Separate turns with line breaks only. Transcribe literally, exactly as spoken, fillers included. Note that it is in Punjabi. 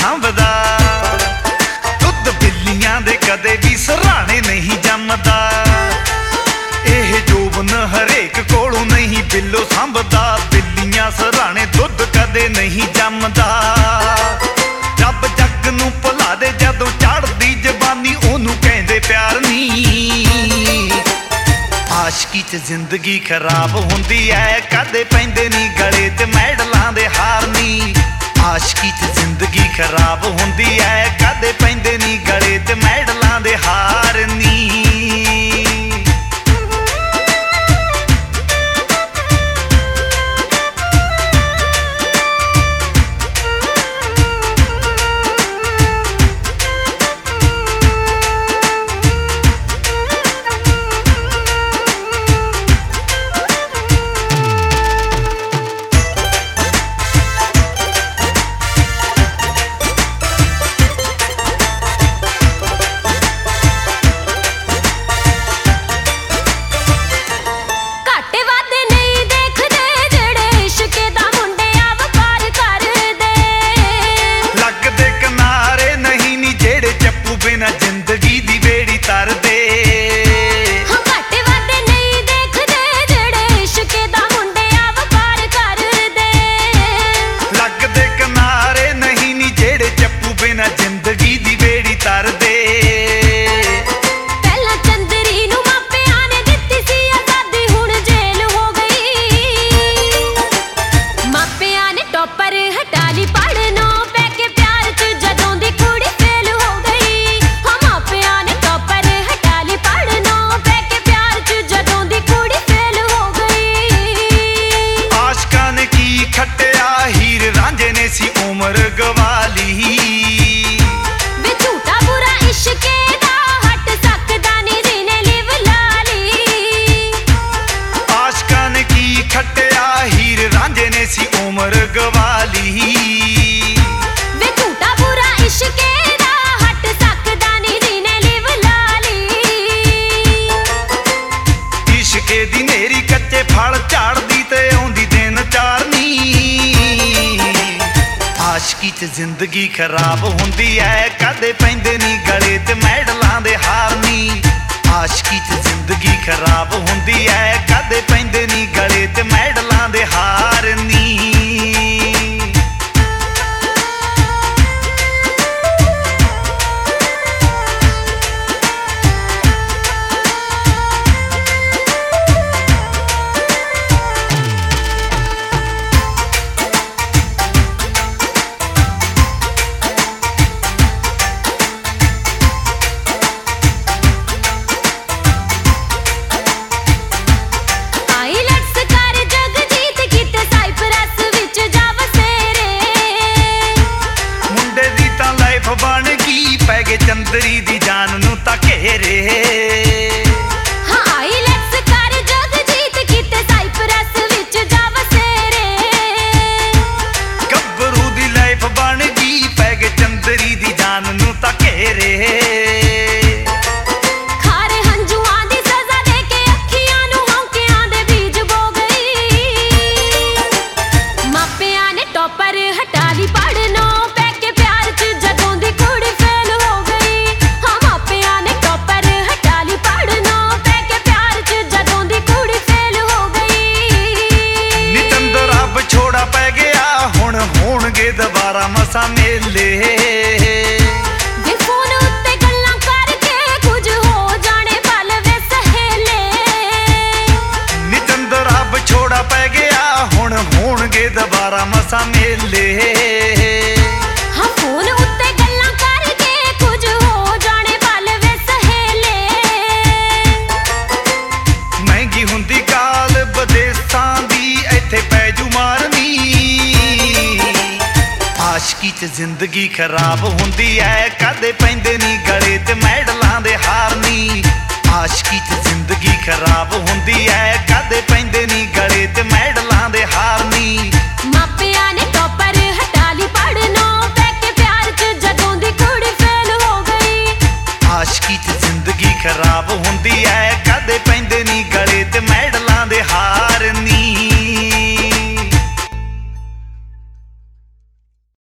ਸਾਂਭਦਾ। ਦੁੱਧ ਬਿੱਲੀਆਂ ਦੇ ਕਦੇ ਵੀ ਸਰਾਣੇ ਨਹੀਂ ਜੰਮਦਾ। ਇਹ ਜੋਬਨ ਹਰੇਕ ਕੋਲੋਂ ਨਹੀਂ ਬਿੱਲੋ ਸਾਂਭਦਾ। ਬਿੱਲੀਆਂ ਸਰਾਣੇ ਦੁੱਧ ਕਦੇ ਨਹੀਂ ਜੰਮਦਾ। ਜੱਬ ਜੱਗ ਨੂੰ ਭੁਲਾ ਦੇ ਜਦੋਂ ਚੜ੍ਹਦੀ ਜਵਾਨੀ ਉਹਨੂੰ ਕਹਿੰਦੇ ਪਿਆਰ ਨੀ। ਆਸ਼ਕੀ ਚ ਜ਼ਿੰਦਗੀ ਖਰਾਬ ਹੁੰਦੀ ਐ ਕਦੇ ਪੈਂਦੇ ਨੀ ਗਲੇ ਤੇ ਮੈਡਲਾਂ ਦੇ ਹਾਰ ਨੀ। ਆਸ਼ਕੀ ਚ ਜ਼ਿੰਦਗੀ ਖਰਾਬ ਹੁੰਦੀ ਐ ਕਦੇ ਪੈਂਦੇ ਨੀ ਗਲੇ ਤੇ ਮੈਡਲਾਂ ਦੇ ਹਾਰ ਨੀ। ਬਿਨਾਂ ਜ਼ਿੰਦਗੀ ਦੀ ਬੇੜੀ ਤਰਦੇ।
ਹਾਂ ਘੱਟ ਵੱਧ ਨਹੀਂ ਦੇਖਦੇ ਜਿਹੜੇ ਇਸ਼ਕੇ ਦਾ ਮੁੰਡਿਆਂ ਵਪਾਰ ਕਰਦੇ।
ਲੱਗਦੇ ਕਿਨਾਰੇ ਨਹੀਂ ਨੀ ਜਿਹੜੇ ਚੱਪੂ ਬਿਨਾਂ ਜ਼ਿੰਦਗੀ ਦੀ ਬੇੜੀ ਤਰਦੇ।
ਪਹਿਲਾਂ ਚੰਦਰੀ ਨੂੰ ਮਾਪਿਆਂ ਨੇ ਦਿੱਤੀ ਸੀ ਆਜ਼ਾਦੀ ਹੁਣ ਜੇਲ੍ਹ ਹੋ ਗਈ। ਮਾਪਿਆਂ ਨੇ ਟੋਪਰ ਹਟਾ ਲਈ ਪੜ੍ਹਨੋਂ ਪੈ ਕੇ ਪਿਆਰ ਚ ਜਦੋਂ ਦੀ ਕੁੜੀ ਫੇਲ ਹੋ ਗਈ। ਸੀ ਉਮਰ ਗਵਾਲੀ ਵੇ ਝੂਠਾ ਬੁਰਾ ਇਸ਼ਕੇ ਦਾ ਹਟ ਸਕਦਾ ਨੀ ਜਿਹਨੇ ਲਿਵ ਲਾ ਲਈ।
ਆਸ਼ਕਾਂ ਨੇ ਕੀ ਖੱਟਿਆ ਹੀਰ ਰਾਂਝੇ ਨੇ ਸੀ ਉਮਰ ਗਵਾਲੀ।
ਵੇ ਝੂਠਾ ਬੁਰਾ ਇਸ਼ਕੇ ਦਾ ਹਟ ਸਕਦਾ ਨੀ ਜਿਹਨੇ ਲਿਵ ਲਾ ਲਈ।
ਇਸ਼ਕੇ ਦੀ ਨੇਰੀ ਕੱਚੇ ਫਲ ਝਾੜਦੀ ਤੇ ਆਉਂਦੀ ਦਿਨ ਚਾਰਨੀ। ਆਸ਼ਕੀ ਚ ਜ਼ਿੰਦਗੀ ਖਰਾਬ ਹੁੰਦੀ ਐ ਕਦੇ ਪੈਂਦੇ ਨੀ ਗਲੇ ਤੇ ਮੈਡਲਾਂ ਦੇ ਹਾਰ ਨੀ। ਆਸ਼ਕੀ ਚ ਜ਼ਿੰਦਗੀ ਖਰਾਬ ਹੁੰਦੀ ਐ ਕਦੇ ਪੈਂਦੇ ਨੀ ਗਲੇ ਤੇ ਮੈਡਲਾਂ ਦੇ ਹਾਰ ਨੀ। ਬਣ ਗਈ ਪੈ ਗਏ ਚੰਦਰੀ ਦੀ ਜਾਨ ਨੂੰ ਤਾਂ ਘੇਰੇ।
ਹਾਂ ਆਈਲੈਟਸ ਕਰ ਜਗਜੀਤ ਕਿਤੇ ਸਾਈਪਰਸ ਵਿੱਚ ਜਾ ਵਸੇਰੇ।
ਗੱਭਰੂ ਦੀ ਲਾਈਫ ਬਣ ਗਈ ਪੈ ਗਏ ਚੰਦਰੀ ਦੀ ਜਾਨ ਨੂੰ ਤਾਂ ਘੇਰੇ।
ਖਾਰੇ ਹੰਝੂਆਂ ਦੀ ਸਜ਼ਾ ਦੇ ਕੇ ਅੱਖੀਆਂ ਨੂੰ ਹੌਂਕਿਆਂ ਦੇ ਬੀਜ ਬੋ ਗਈ। ਮਾਪਿਆਂ ਨੇ ਟੋਪਰ ਹਟਾ ਲਈ ਪੜ੍ਹਨੋਂ ਪੈ ਕੇ ਪਿਆਰ ਚ ਜਦੋਂ ਦੀ ਕੁੜੀ ਫੇਲ ਹੋ ਗਈ। ਹਾਂ ਮਾਪਿਆਂ ਨੇ ਟੋਪਰ ਹਟਾ ਲਈ ਪੜ੍ਹਨੋਂ ਪੈ ਕੇ ਪਿਆਰ ਚ ਜਦੋਂ ਦੀ ਕੁੜੀ ਫੇਲ ਹੋ ਗਈ।
ਨੀ ਚੰਦਰਾ ਵਿਛੋੜਾ ਪੈ ਗਿਆ ਹੁਣ ਹੋਣਗੇ ਦੁਬਾਰਾ ਮਸਾਂ ਮੇਲੇ।
ਵੇ ਫੋਨ ਉੱਤੇ ਗੱਲਾਂ ਕਰਕੇ ਕੁਝ ਹੋ ਜਾਣੇ ਪਲ ਵੇ ਸਹੇਲੇ।
ਨੀ ਚੰਦਰਾ ਵਿਛੋੜਾ ਪੈ ਗਿਆ ਹੁਣ ਹੋਣਗੇ ਦੁਬਾਰਾ ਮਸਾਂ ਮੇਲੇ।
ਹਾਂ ਫੋਨ ਉੱਤੇ ਗੱਲਾਂ ਕਰਕੇ ਕੁਝ ਹੋ ਜਾਣੇ ਪਲ ਵੇ ਸਹੇਲੇ।
ਮਹਿੰਗੀ ਹੁੰਦੀ ਕਾਲ ਵਿਦੇਸਾਂ ਦੀ ਇੱਥੇ ਪੈ ਜੂ ਮਾਰਨੀ। ਆਸ਼ਕੀ ਚ ਜ਼ਿੰਦਗੀ ਖਰਾਬ ਹੁੰਦੀ ਐ ਕਦੇ ਪੈਂਦੇ ਨੀ ਗਲੇ ਤੇ ਮੈਡਲਾਂ ਦੇ ਹਾਰ ਨੀ। ਆਸ਼ਕੀ ਚ ਜ਼ਿੰਦਗੀ ਖਰਾਬ ਹੁੰਦੀ ਐ ਕਦੇ ਪੈਂਦੇ ਨੀ ਗਲੇ ਤੇ ਮੈਡਲਾਂ ਦੇ ਹਾਰ ਨੀ।
ਮਾਪਿਆਂ ਨੇ ਟੋਪਰ ਹਟਾ ਲਈ ਪੜ੍ਹਨੋਂ ਪੈ ਕੇ ਪਿਆਰ ਚ ਜਦੋਂ ਦੀ ਕੁੜੀ ਫੇਲ ਹੋ ਗਈ।
ਆਸ਼ਕੀ ਚ ਜ਼ਿੰਦਗੀ ਖਰਾਬ ਹੁੰਦੀ ਐ ਕਦੇ ਪੈਂਦੇ ਨੀ ਗਲੇ ਤੇ ਮੈਡਲਾਂ ਦੇ ਹਾਰ।